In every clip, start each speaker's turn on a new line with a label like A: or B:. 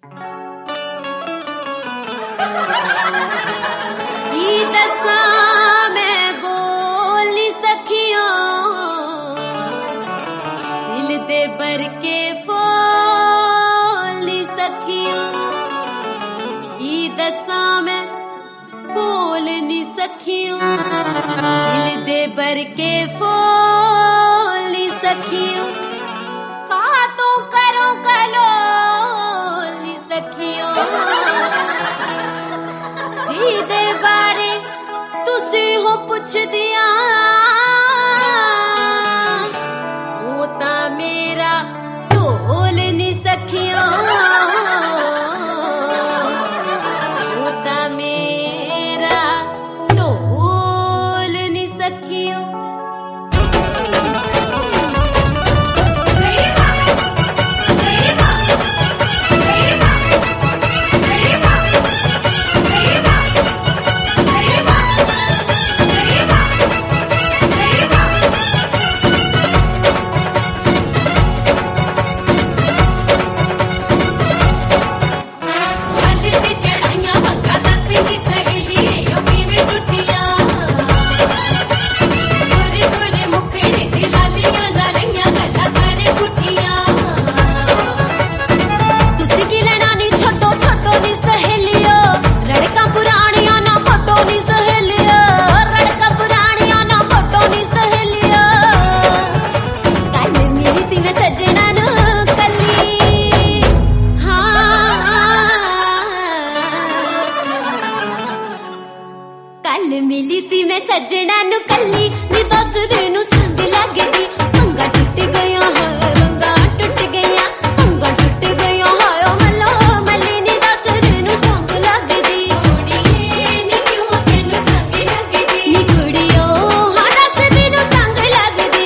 A: भर के फोली सखियों की दसा में बोलनी सखियों दिल दे भर के फोली सखियों बातों करो कलोली सखियों जी दे बारे तुसी हो पुछ दिया मेरा ढोल नी सखियों होता मेरा ढोल नी सखियों मिली सी मैं सजना नु कली नी दस दिन संग लगदी पंगा टूट गया है पंगा टूट गया पंगा टूट गया है मलो मली नी दस दिन संग लगदी सोड़िए नी क्यों तेनु संग लगदी नी कुड़ियो हां दस दिन संग लगदी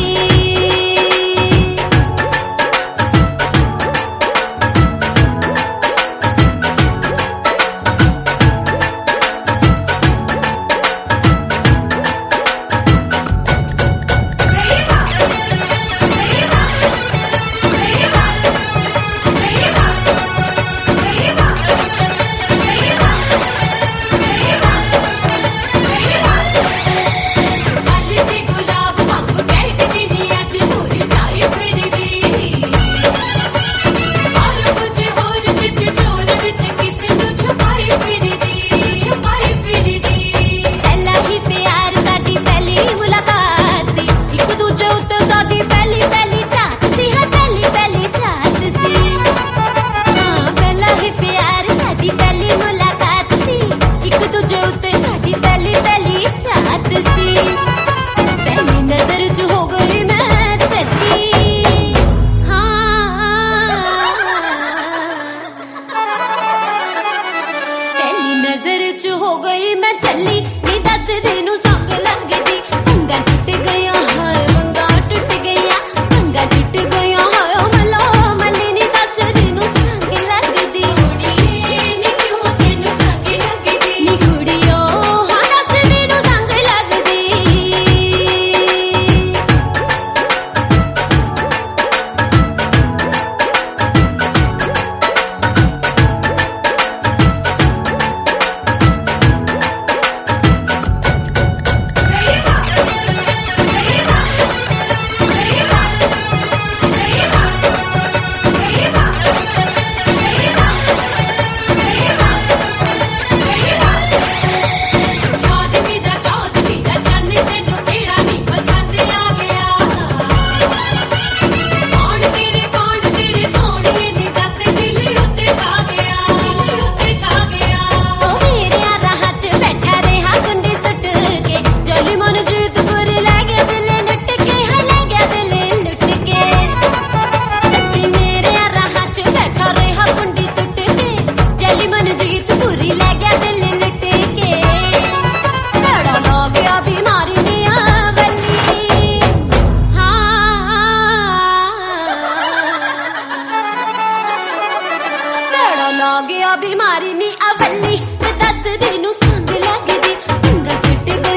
A: हो गई मैं चली नी दस दिन संग लगदी पंगा टूट गया है पंगा टूट गया पंगा टूट गया है मलो मली नी दस दिन संग लगदी सोड़िए नी क्यों तेनु संग लगदी नी कुड़ियो हां दस दिन संग लगदी गया बीमारी नी अवली दस दिन संग लगदी पंगा टूट